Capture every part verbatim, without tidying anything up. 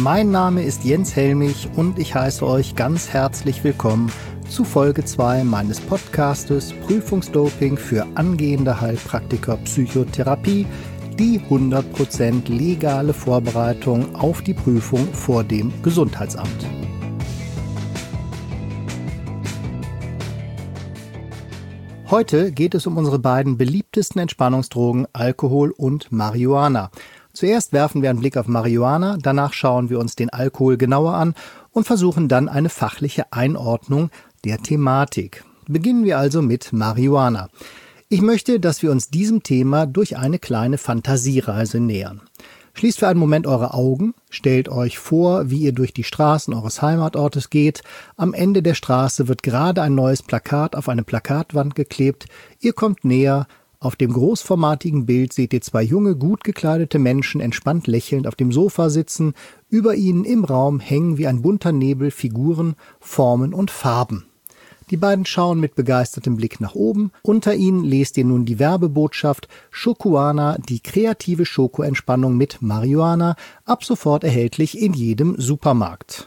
Mein Name ist Jens Helmich und ich heiße euch ganz herzlich willkommen zu Folge zwei meines Podcastes Prüfungsdoping für angehende Heilpraktiker Psychotherapie, die hundert Prozent legale Vorbereitung auf die Prüfung vor dem Gesundheitsamt. Heute geht es um unsere beiden beliebtesten Entspannungsdrogen Alkohol und Marihuana. Zuerst werfen wir einen Blick auf Marihuana, danach schauen wir uns den Alkohol genauer an und versuchen dann eine fachliche Einordnung der Thematik. Beginnen wir also mit Marihuana. Ich möchte, dass wir uns diesem Thema durch eine kleine Fantasiereise nähern. Schließt für einen Moment eure Augen, stellt euch vor, wie ihr durch die Straßen eures Heimatortes geht. Am Ende der Straße wird gerade ein neues Plakat auf eine Plakatwand geklebt. Ihr kommt näher. Auf dem großformatigen Bild seht ihr zwei junge, gut gekleidete Menschen entspannt lächelnd auf dem Sofa sitzen. Über ihnen im Raum hängen wie ein bunter Nebel Figuren, Formen und Farben. Die beiden schauen mit begeistertem Blick nach oben. Unter ihnen lest ihr nun die Werbebotschaft Schokuana, die kreative Schokoentspannung mit Marihuana, ab sofort erhältlich in jedem Supermarkt.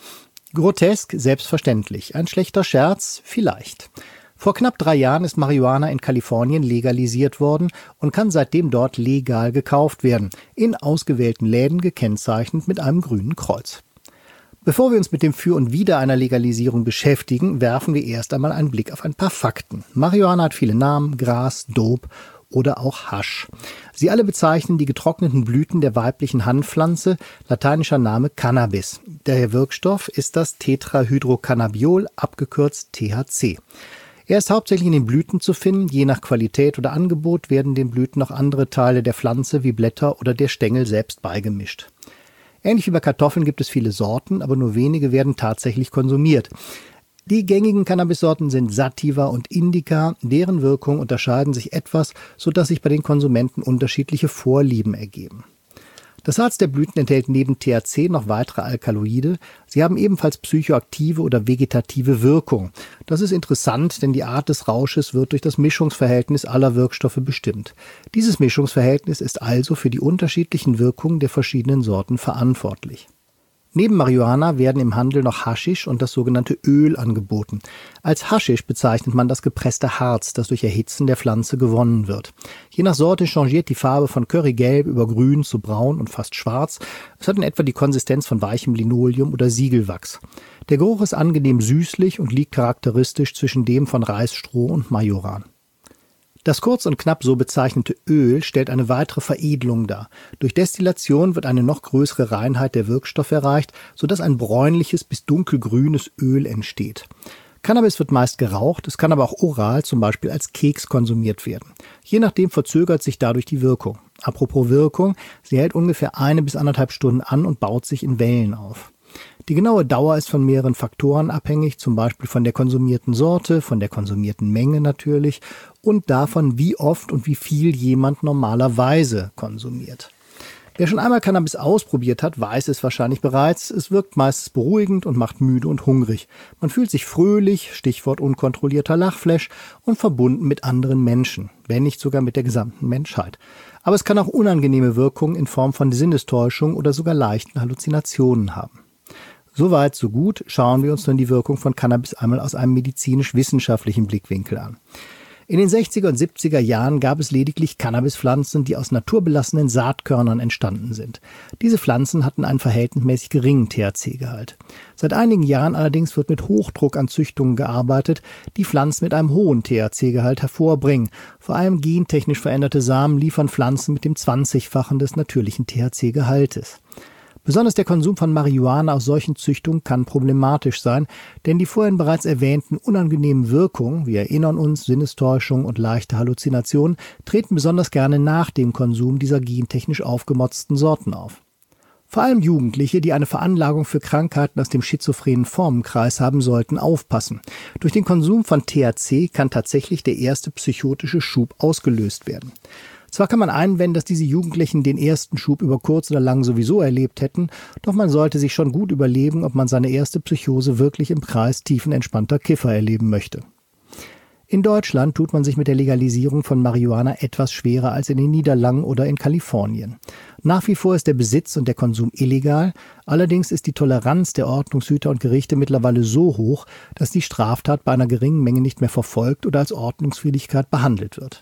Grotesk, selbstverständlich. Ein schlechter Scherz? Vielleicht. Vor knapp drei Jahren ist Marihuana in Kalifornien legalisiert worden und kann seitdem dort legal gekauft werden, in ausgewählten Läden gekennzeichnet mit einem grünen Kreuz. Bevor wir uns mit dem Für und Wider einer Legalisierung beschäftigen, werfen wir erst einmal einen Blick auf ein paar Fakten. Marihuana hat viele Namen: Gras, Dope oder auch Hasch. Sie alle bezeichnen die getrockneten Blüten der weiblichen Hanfpflanze, lateinischer Name Cannabis. Der Wirkstoff ist das Tetrahydrocannabiol, abgekürzt T H C. Er ist hauptsächlich in den Blüten zu finden. Je nach Qualität oder Angebot werden den Blüten noch andere Teile der Pflanze wie Blätter oder der Stängel selbst beigemischt. Ähnlich wie bei Kartoffeln gibt es viele Sorten, aber nur wenige werden tatsächlich konsumiert. Die gängigen Cannabissorten sind Sativa und Indica, deren Wirkungen unterscheiden sich etwas, sodass sich bei den Konsumenten unterschiedliche Vorlieben ergeben. Das Harz der Blüten enthält neben T H C noch weitere Alkaloide. Sie haben ebenfalls psychoaktive oder vegetative Wirkung. Das ist interessant, denn die Art des Rausches wird durch das Mischungsverhältnis aller Wirkstoffe bestimmt. Dieses Mischungsverhältnis ist also für die unterschiedlichen Wirkungen der verschiedenen Sorten verantwortlich. Neben Marihuana werden im Handel noch Haschisch und das sogenannte Öl angeboten. Als Haschisch bezeichnet man das gepresste Harz, das durch Erhitzen der Pflanze gewonnen wird. Je nach Sorte changiert die Farbe von currygelb über grün zu braun und fast schwarz. Es hat in etwa die Konsistenz von weichem Linoleum oder Siegelwachs. Der Geruch ist angenehm süßlich und liegt charakteristisch zwischen dem von Reisstroh und Majoran. Das kurz und knapp so bezeichnete Öl stellt eine weitere Veredelung dar. Durch Destillation wird eine noch größere Reinheit der Wirkstoffe erreicht, sodass ein bräunliches bis dunkelgrünes Öl entsteht. Cannabis wird meist geraucht, es kann aber auch oral, zum Beispiel als Keks, konsumiert werden. Je nachdem verzögert sich dadurch die Wirkung. Apropos Wirkung, sie hält ungefähr eine bis anderthalb Stunden an und baut sich in Wellen auf. Die genaue Dauer ist von mehreren Faktoren abhängig, zum Beispiel von der konsumierten Sorte, von der konsumierten Menge natürlich und davon, wie oft und wie viel jemand normalerweise konsumiert. Wer schon einmal Cannabis ausprobiert hat, weiß es wahrscheinlich bereits. Es wirkt meistens beruhigend und macht müde und hungrig. Man fühlt sich fröhlich, Stichwort unkontrollierter Lachflash, und verbunden mit anderen Menschen, wenn nicht sogar mit der gesamten Menschheit. Aber es kann auch unangenehme Wirkungen in Form von Sinnestäuschung oder sogar leichten Halluzinationen haben. Soweit, so gut. Schauen wir uns nun die Wirkung von Cannabis einmal aus einem medizinisch-wissenschaftlichen Blickwinkel an. In den sechziger und siebziger Jahren gab es lediglich Cannabispflanzen, die aus naturbelassenen Saatkörnern entstanden sind. Diese Pflanzen hatten einen verhältnismäßig geringen T H C-Gehalt. Seit einigen Jahren allerdings wird mit Hochdruck an Züchtungen gearbeitet, die Pflanzen mit einem hohen T H C-Gehalt hervorbringen. Vor allem gentechnisch veränderte Samen liefern Pflanzen mit dem zwanzigfachen des natürlichen T H C-Gehaltes. Besonders der Konsum von Marihuana aus solchen Züchtungen kann problematisch sein, denn die vorhin bereits erwähnten unangenehmen Wirkungen, wir erinnern uns, Sinnestäuschung und leichte Halluzinationen, treten besonders gerne nach dem Konsum dieser gentechnisch aufgemotzten Sorten auf. Vor allem Jugendliche, die eine Veranlagung für Krankheiten aus dem schizophrenen Formenkreis haben, sollten aufpassen. Durch den Konsum von T H C kann tatsächlich der erste psychotische Schub ausgelöst werden. Zwar kann man einwenden, dass diese Jugendlichen den ersten Schub über kurz oder lang sowieso erlebt hätten, doch man sollte sich schon gut überlegen, ob man seine erste Psychose wirklich im Kreis tiefenentspannter Kiffer erleben möchte. In Deutschland tut man sich mit der Legalisierung von Marihuana etwas schwerer als in den Niederlanden oder in Kalifornien. Nach wie vor ist der Besitz und der Konsum illegal, allerdings ist die Toleranz der Ordnungshüter und Gerichte mittlerweile so hoch, dass die Straftat bei einer geringen Menge nicht mehr verfolgt oder als Ordnungswidrigkeit behandelt wird.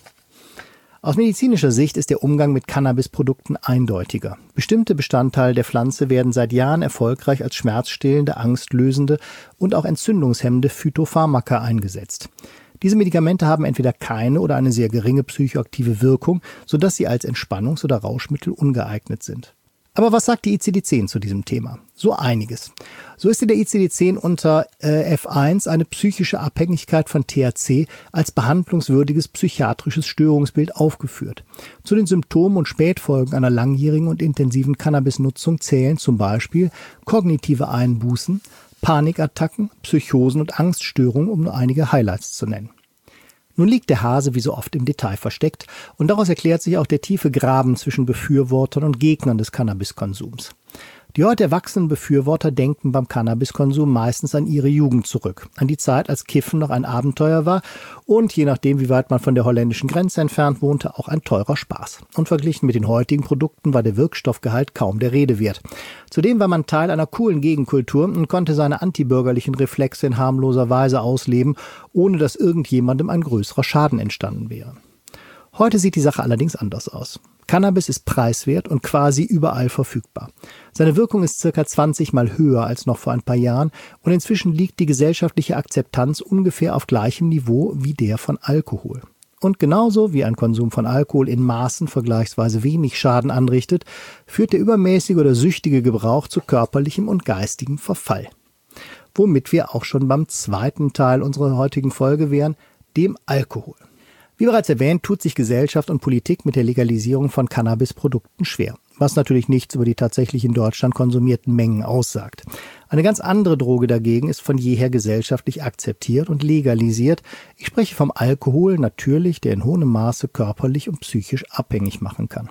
Aus medizinischer Sicht ist der Umgang mit Cannabisprodukten eindeutiger. Bestimmte Bestandteile der Pflanze werden seit Jahren erfolgreich als schmerzstillende, angstlösende und auch entzündungshemmende Phytopharmaka eingesetzt. Diese Medikamente haben entweder keine oder eine sehr geringe psychoaktive Wirkung, sodass sie als Entspannungs- oder Rauschmittel ungeeignet sind. Aber was sagt die I C D zehn zu diesem Thema? So einiges. So ist in der I C D zehn unter äh, F eins eine psychische Abhängigkeit von T H C als behandlungswürdiges psychiatrisches Störungsbild aufgeführt. Zu den Symptomen und Spätfolgen einer langjährigen und intensiven Cannabisnutzung zählen zum Beispiel kognitive Einbußen, Panikattacken, Psychosen und Angststörungen, um nur einige Highlights zu nennen. Nun liegt der Hase wie so oft im Detail versteckt und daraus erklärt sich auch der tiefe Graben zwischen Befürwortern und Gegnern des Cannabiskonsums. Die heute erwachsenen Befürworter denken beim Cannabiskonsum meistens an ihre Jugend zurück, an die Zeit, als Kiffen noch ein Abenteuer war und, je nachdem wie weit man von der holländischen Grenze entfernt wohnte, auch ein teurer Spaß. Und verglichen mit den heutigen Produkten war der Wirkstoffgehalt kaum der Rede wert. Zudem war man Teil einer coolen Gegenkultur und konnte seine antibürgerlichen Reflexe in harmloser Weise ausleben, ohne dass irgendjemandem ein größerer Schaden entstanden wäre. Heute sieht die Sache allerdings anders aus. Cannabis ist preiswert und quasi überall verfügbar. Seine Wirkung ist circa zwanzig Mal höher als noch vor ein paar Jahren und inzwischen liegt die gesellschaftliche Akzeptanz ungefähr auf gleichem Niveau wie der von Alkohol. Und genauso wie ein Konsum von Alkohol in Maßen vergleichsweise wenig Schaden anrichtet, führt der übermäßige oder süchtige Gebrauch zu körperlichem und geistigem Verfall. Womit wir auch schon beim zweiten Teil unserer heutigen Folge wären, dem Alkohol. Wie bereits erwähnt, tut sich Gesellschaft und Politik mit der Legalisierung von Cannabisprodukten schwer, was natürlich nichts über die tatsächlich in Deutschland konsumierten Mengen aussagt. Eine ganz andere Droge dagegen ist von jeher gesellschaftlich akzeptiert und legalisiert. Ich spreche vom Alkohol, natürlich, der in hohem Maße körperlich und psychisch abhängig machen kann.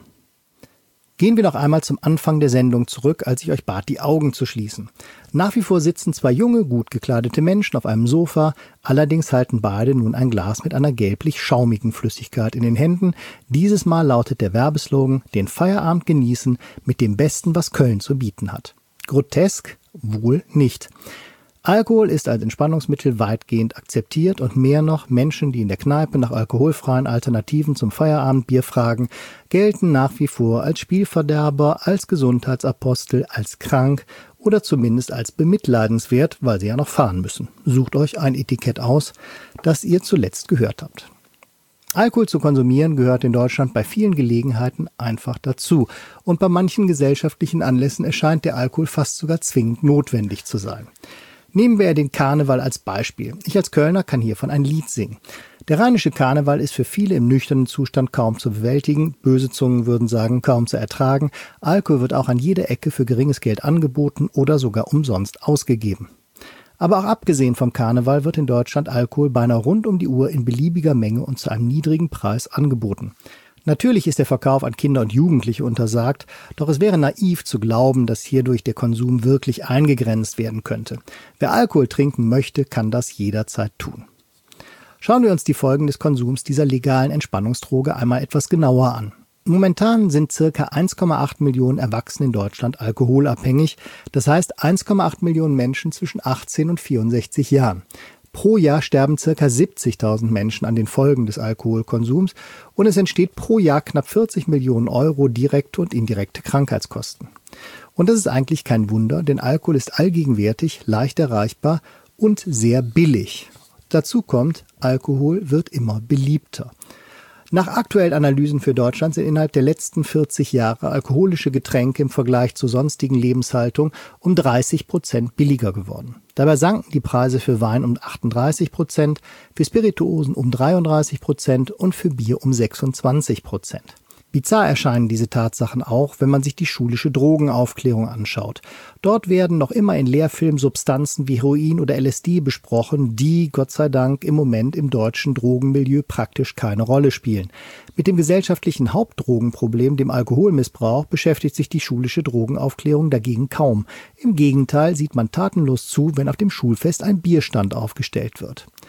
Gehen wir noch einmal zum Anfang der Sendung zurück, als ich euch bat, die Augen zu schließen. Nach wie vor sitzen zwei junge, gut gekleidete Menschen auf einem Sofa, allerdings halten beide nun ein Glas mit einer gelblich-schaumigen Flüssigkeit in den Händen. Dieses Mal lautet der Werbeslogan, den Feierabend genießen mit dem Besten, was Köln zu bieten hat. Grotesk? Wohl nicht. Alkohol ist als Entspannungsmittel weitgehend akzeptiert und mehr noch, Menschen, die in der Kneipe nach alkoholfreien Alternativen zum Feierabendbier fragen, gelten nach wie vor als Spielverderber, als Gesundheitsapostel, als krank oder zumindest als bemitleidenswert, weil sie ja noch fahren müssen. Sucht euch ein Etikett aus, das ihr zuletzt gehört habt. Alkohol zu konsumieren gehört in Deutschland bei vielen Gelegenheiten einfach dazu. Und bei manchen gesellschaftlichen Anlässen erscheint der Alkohol fast sogar zwingend notwendig zu sein. Nehmen wir den Karneval als Beispiel. Ich als Kölner kann hiervon ein Lied singen. Der rheinische Karneval ist für viele im nüchternen Zustand kaum zu bewältigen, böse Zungen würden sagen, kaum zu ertragen. Alkohol wird auch an jeder Ecke für geringes Geld angeboten oder sogar umsonst ausgegeben. Aber auch abgesehen vom Karneval wird in Deutschland Alkohol beinahe rund um die Uhr in beliebiger Menge und zu einem niedrigen Preis angeboten. Natürlich ist der Verkauf an Kinder und Jugendliche untersagt, doch es wäre naiv zu glauben, dass hierdurch der Konsum wirklich eingegrenzt werden könnte. Wer Alkohol trinken möchte, kann das jederzeit tun. Schauen wir uns die Folgen des Konsums dieser legalen Entspannungsdroge einmal etwas genauer an. Momentan sind circa eins Komma acht Millionen Erwachsene in Deutschland alkoholabhängig, das heißt eins Komma acht Millionen Menschen zwischen achtzehn und vierundsechzig Jahren. Pro Jahr sterben ca. siebzigtausend Menschen an den Folgen des Alkoholkonsums und es entsteht pro Jahr knapp vierzig Millionen Euro direkte und indirekte Krankheitskosten. Und das ist eigentlich kein Wunder, denn Alkohol ist allgegenwärtig, leicht erreichbar und sehr billig. Dazu kommt, Alkohol wird immer beliebter. Nach aktuellen Analysen für Deutschland sind innerhalb der letzten vierzig Jahre alkoholische Getränke im Vergleich zur sonstigen Lebenshaltung um dreißig Prozent billiger geworden. Dabei sanken die Preise für Wein um achtunddreißig Prozent, für Spirituosen um dreiunddreißig Prozent und für Bier um sechsundzwanzig Prozent. Bizarr erscheinen diese Tatsachen auch, wenn man sich die schulische Drogenaufklärung anschaut. Dort werden noch immer in Lehrfilmen Substanzen wie Heroin oder L S D besprochen, die, Gott sei Dank, im Moment im deutschen Drogenmilieu praktisch keine Rolle spielen. Mit dem gesellschaftlichen Hauptdrogenproblem, dem Alkoholmissbrauch, beschäftigt sich die schulische Drogenaufklärung dagegen kaum. Im Gegenteil sieht man tatenlos zu, wenn auf dem Schulfest ein Bierstand aufgestellt wird.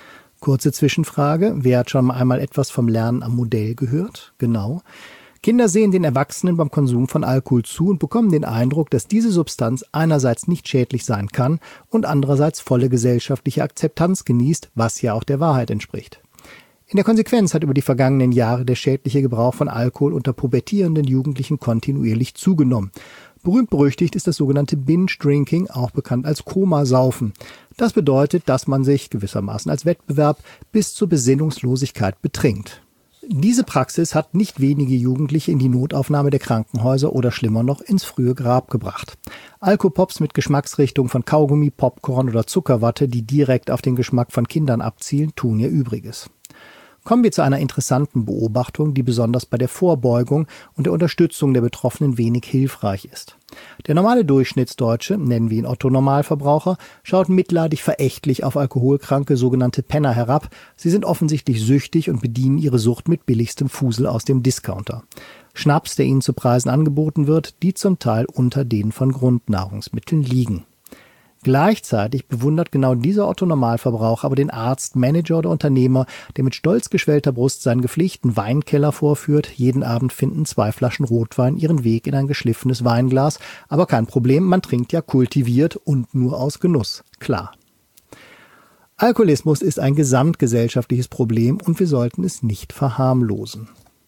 Kurze Zwischenfrage, wer hat schon einmal etwas vom Lernen am Modell gehört? Genau. Kinder sehen den Erwachsenen beim Konsum von Alkohol zu und bekommen den Eindruck, dass diese Substanz einerseits nicht schädlich sein kann und andererseits volle gesellschaftliche Akzeptanz genießt, was ja auch der Wahrheit entspricht. In der Konsequenz hat über die vergangenen Jahre der schädliche Gebrauch von Alkohol unter pubertierenden Jugendlichen kontinuierlich zugenommen. Berühmt-berüchtigt ist das sogenannte Binge-Drinking, auch bekannt als Komasaufen. Das bedeutet, dass man sich gewissermaßen als Wettbewerb bis zur Besinnungslosigkeit betrinkt. Diese Praxis hat nicht wenige Jugendliche in die Notaufnahme der Krankenhäuser oder schlimmer noch ins frühe Grab gebracht. Alkopops mit Geschmacksrichtung von Kaugummi, Popcorn oder Zuckerwatte, die direkt auf den Geschmack von Kindern abzielen, tun ihr Übriges. Kommen wir zu einer interessanten Beobachtung, die besonders bei der Vorbeugung und der Unterstützung der Betroffenen wenig hilfreich ist. Der normale Durchschnittsdeutsche, nennen wir ihn Otto-Normalverbraucher, schaut mitleidig verächtlich auf alkoholkranke sogenannte Penner herab. Sie sind offensichtlich süchtig und bedienen ihre Sucht mit billigstem Fusel aus dem Discounter. Schnaps, der ihnen zu Preisen angeboten wird, die zum Teil unter denen von Grundnahrungsmitteln liegen. Gleichzeitig bewundert genau dieser Otto-Normalverbraucher aber den Arzt, Manager oder Unternehmer, der mit stolz geschwellter Brust seinen gepflegten Weinkeller vorführt. Jeden Abend finden zwei Flaschen Rotwein ihren Weg in ein geschliffenes Weinglas. Aber kein Problem, man trinkt ja kultiviert und nur aus Genuss. Klar. Alkoholismus ist ein gesamtgesellschaftliches Problem und wir sollten es nicht verharmlosen.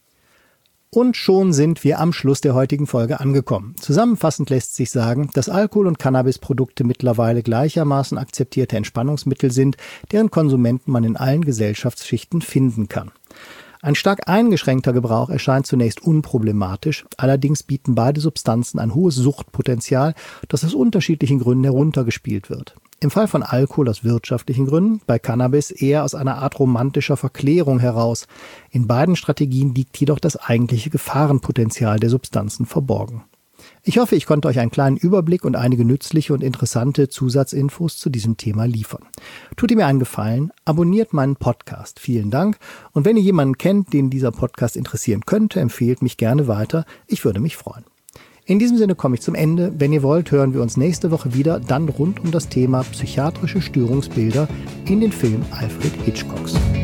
Und schon sind wir am Schluss der heutigen Folge angekommen. Zusammenfassend lässt sich sagen, dass Alkohol- und Cannabisprodukte mittlerweile gleichermaßen akzeptierte Entspannungsmittel sind, deren Konsumenten man in allen Gesellschaftsschichten finden kann. Ein stark eingeschränkter Gebrauch erscheint zunächst unproblematisch, allerdings bieten beide Substanzen ein hohes Suchtpotenzial, das aus unterschiedlichen Gründen heruntergespielt wird. Im Fall von Alkohol aus wirtschaftlichen Gründen, bei Cannabis eher aus einer Art romantischer Verklärung heraus. In beiden Strategien liegt jedoch das eigentliche Gefahrenpotenzial der Substanzen verborgen. Ich hoffe, ich konnte euch einen kleinen Überblick und einige nützliche und interessante Zusatzinfos zu diesem Thema liefern. Tut ihr mir einen Gefallen, abonniert meinen Podcast. Vielen Dank. Und wenn ihr jemanden kennt, den dieser Podcast interessieren könnte, empfehlt mich gerne weiter. Ich würde mich freuen. In diesem Sinne komme ich zum Ende. Wenn ihr wollt, hören wir uns nächste Woche wieder, dann rund um das Thema psychiatrische Störungsbilder in den Filmen Alfred Hitchcocks.